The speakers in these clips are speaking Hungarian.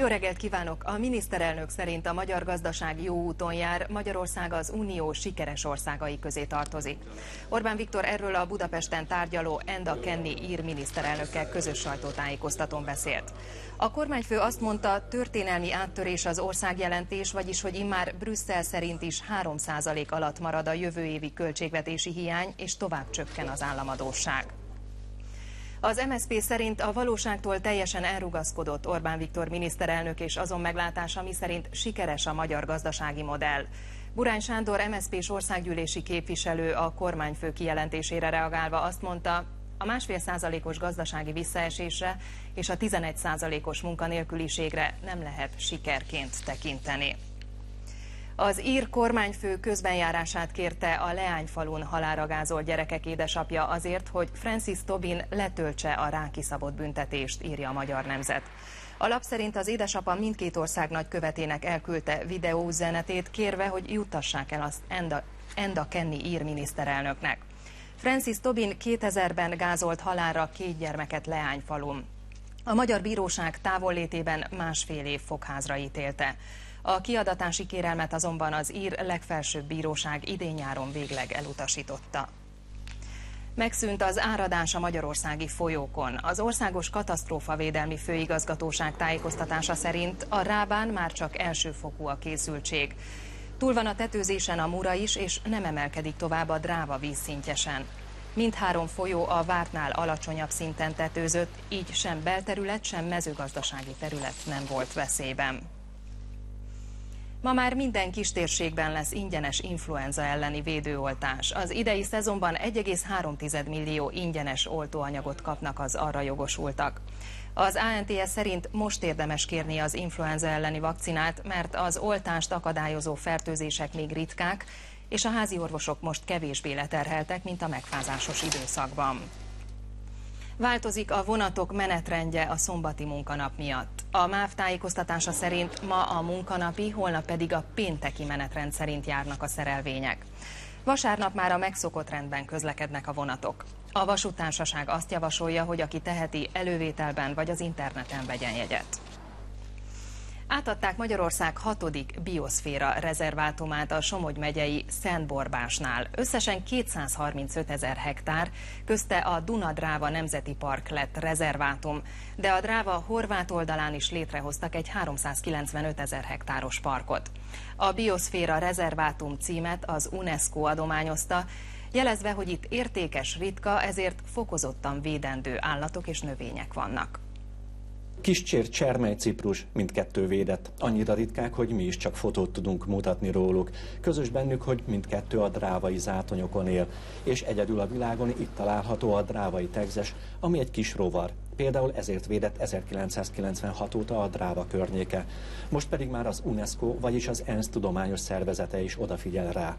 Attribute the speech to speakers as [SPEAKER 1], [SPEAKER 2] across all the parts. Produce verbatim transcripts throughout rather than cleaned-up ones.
[SPEAKER 1] Jó reggelt kívánok! A miniszterelnök szerint a magyar gazdaság jó úton jár, Magyarország az unió sikeres országai közé tartozik. Orbán Viktor erről a Budapesten tárgyaló Enda Kenny ír miniszterelnökkel közös sajtótájékoztatón beszélt. A kormányfő azt mondta, történelmi áttörés az országjelentés, vagyis hogy immár Brüsszel szerint is három százalék alatt marad a jövő évi költségvetési hiány, és tovább csökken az államadósság. Az em es zé pé szerint a valóságtól teljesen elrugaszkodott Orbán Viktor miniszterelnök és azon meglátása, miszerint sikeres a magyar gazdasági modell. Burány Sándor em es zé pés országgyűlési képviselő a kormányfő kijelentésére reagálva azt mondta, a másfél százalékos gazdasági visszaesésre és a tizenegy százalékos munkanélküliségre nem lehet sikerként tekinteni. Az ír kormányfő közbenjárását kérte a Leányfalun halálra gázolt gyerekek édesapja azért, hogy Francis Tobin letöltse a rá kiszabott büntetést, írja a Magyar Nemzet. A lap szerint az édesapa mindkét ország nagykövetének elküldte videóüzenetét, kérve, hogy juttassák el azt Enda, Enda Kenny ír miniszterelnöknek. Francis Tobin kétezerben gázolt halálra két gyermeket Leányfalun. A magyar bíróság távollétében másfél év fogházra ítélte. A kiadatási kérelmet azonban az ír legfelsőbb bíróság idén-nyáron végleg elutasította. Megszűnt az áradás a magyarországi folyókon. Az Országos Katasztrófavédelmi Főigazgatóság tájékoztatása szerint a Ráván már csak elsőfokú a készültség. Túl van a tetőzésen a Mura is, és nem emelkedik tovább a Dráva vízszintjesen. Mindhárom folyó a vártnál alacsonyabb szinten tetőzött, így sem belterület, sem mezőgazdasági terület nem volt veszélyben. Ma már minden kistérségben lesz ingyenes influenza elleni védőoltás. Az idei szezonban egy egész három millió ingyenes oltóanyagot kapnak az arra jogosultak. Az á en té es szerint most érdemes kérni az influenza elleni vakcinát, mert az oltást akadályozó fertőzések még ritkák, és a házi orvosok most kevésbé leterheltek, mint a megfázásos időszakban. Változik a vonatok menetrendje a szombati munkanap miatt. A MÁV tájékoztatása szerint ma a munkanapi, holnap pedig a pénteki menetrend szerint járnak a szerelvények. Vasárnap már a megszokott rendben közlekednek a vonatok. A vasúttársaság azt javasolja, hogy aki teheti, elővételben vagy az interneten vegyen jegyet. Átadták Magyarország hatodik bioszféra rezervátumát a Somogy megyei Szentborbásnál. Összesen kétszázharmincöt ezer hektár, közte a Duna-Dráva Nemzeti Park lett rezervátum, de a Dráva horvát oldalán is létrehoztak egy háromszázkilencvenöt ezer hektáros parkot. A bioszféra rezervátum címet az UNESCO adományozta, jelezve, hogy itt értékes, ritka, ezért fokozottan védendő állatok és növények vannak.
[SPEAKER 2] Kiscsér, csermely, ciprus, mindkettő védett. Annyira ritkák, hogy mi is csak fotót tudunk mutatni róluk. Közös bennük, hogy mindkettő a drávai zátonyokon él. És egyedül a világon itt található a drávai tegzes, ami egy kis rovar. Például ezért védett ezerkilencszázkilencvenhat óta a Dráva környéke. Most pedig már az UNESCO, vagyis az ENSZ tudományos szervezete is odafigyel rá.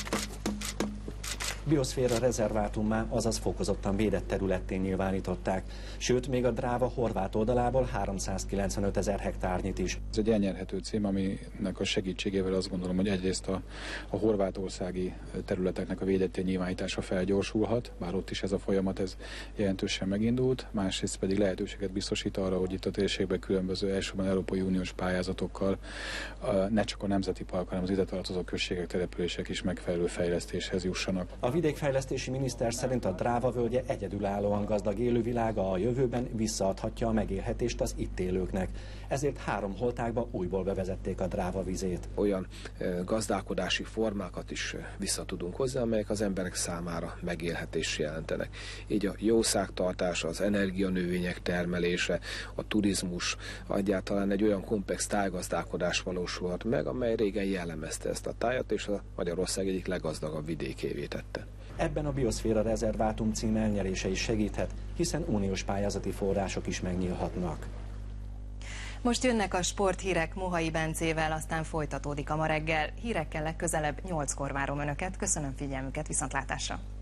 [SPEAKER 2] Bioszféra rezervátummá, azaz fokozottan védett területté nyilvánították, sőt még a Dráva horvát oldalából háromszázkilencvenöt ezer hektárnyit is.
[SPEAKER 3] Ez egy elnyerhető cím, aminek a segítségével azt gondolom, hogy egyrészt a, a horvátországi területeknek a védetté nyilvánítása felgyorsulhat, bár ott is ez a folyamat ez jelentősen megindult, másrészt pedig lehetőséget biztosít arra, hogy itt a térségben különböző elsősorban Európai Uniós pályázatokkal ne csak a Nemzeti Park, hanem az ide tartozó községek, települések is megfelelő fejlesztéshez jussanak.
[SPEAKER 2] A vidékfejlesztési miniszter szerint a Dráva völgye egyedülállóan gazdag élővilága a jövőben visszaadhatja a megélhetést az itt élőknek. Ezért három holtákba újból bevezették a Dráva vizét.
[SPEAKER 4] Olyan gazdálkodási formákat is vissza tudunk hozni, amelyek az emberek számára megélhetést jelentenek. Így a jószágtartás, az energianövények termelése, a turizmus, egyáltalán egy olyan komplex tájgazdálkodás valósulhat meg, amely régen jellemezte ezt a tájat, és a Magyarország egyik leggazdagabb vidékévé tette.
[SPEAKER 2] Ebben a bioszféra rezervátum cím elnyerése is segíthet, hiszen uniós pályázati források is megnyílhatnak.
[SPEAKER 1] Most jönnek a sporthírek Mohai Bencével, aztán folytatódik a Ma reggel. Hírekkel legközelebb nyolckor várom Önöket. Köszönöm figyelmüket, viszontlátásra!